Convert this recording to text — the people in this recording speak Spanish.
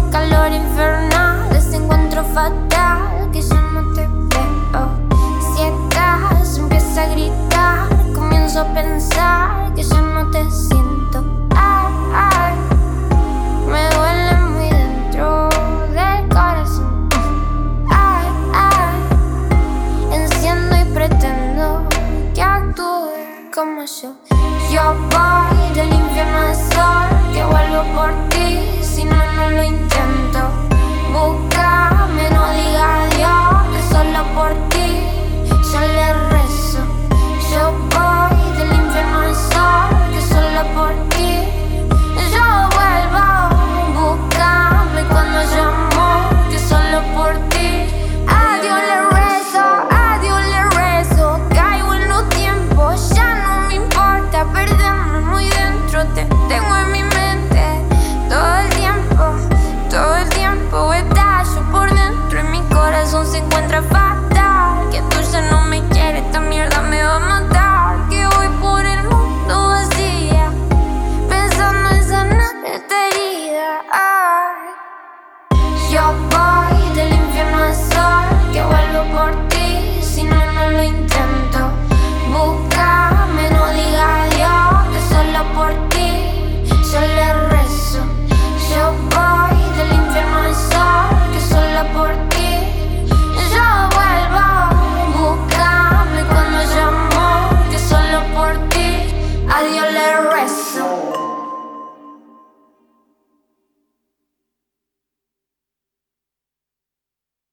calor infernal, este encuentro fatal que ya no te veo. Si acaso empiezo a gritar, comienzo a pensar que ya no te siento. Ay, ay, me duele muy dentro del corazón. Ay, ay, enciendo y pretendo que actúe como yo. Yo voy del infierno al sol, que vuelvo por ti, si no, no lo intento.